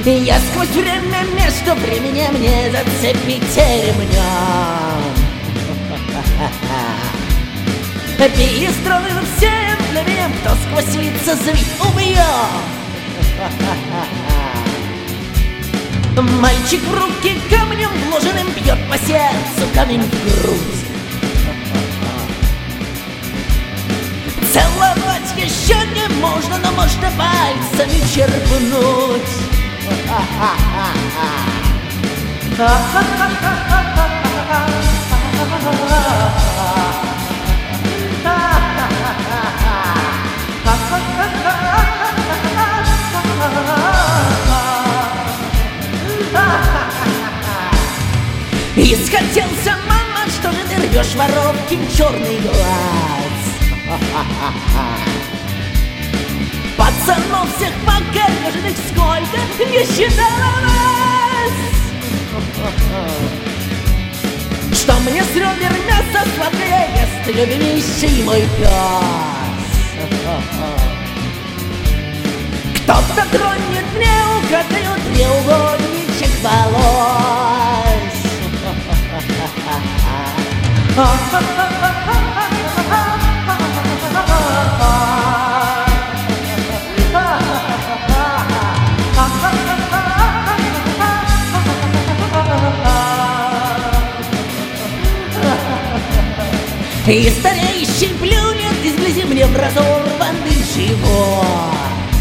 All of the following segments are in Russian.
Я сквозь время между временем не зацепите ремнем. Перестроим всем племенем, кто сквозь лица звит убьем. Мальчик в руки камнем вложенным бьет по сердцу, камень в грудь. Целовать еще не можно, но можно пальцами черпнуть. И скатился мама, что же ты рвешь воровкин черный глаз. Пацанов всех покореженных сколько не считала вас. Что мне с ребер мясо сладкое ест любимейший мой пес. Кто-то тронет мне украдкою треугольничек волос. И старейший плюнет из грязи мне в разорванный живот.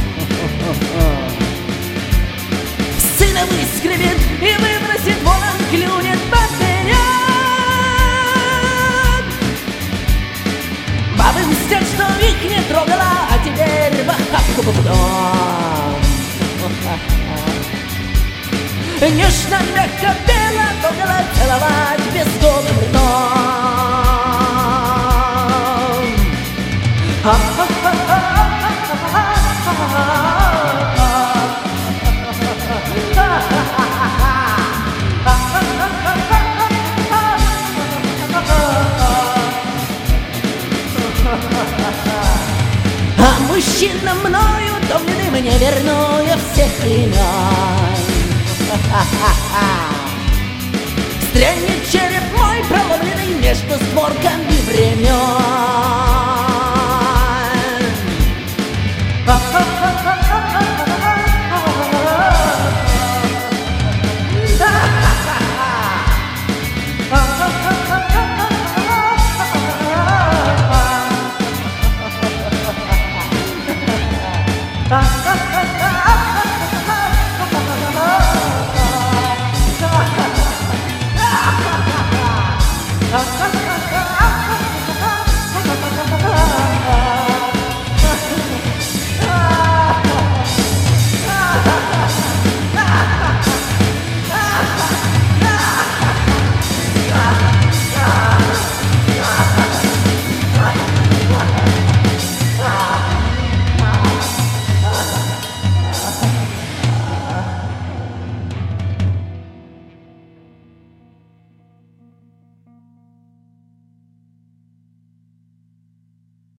Сына выскребет и выбросит вон, он клюнет поперед. Бабы мстят, что их не трогала, а теперь в охапку попадом. Нежно, мягко, бело, трогала, целовать безголым ртом. А мужчина мною томленный мне верну я всех времен. Стрельнет череп мой проломленный между створками времен.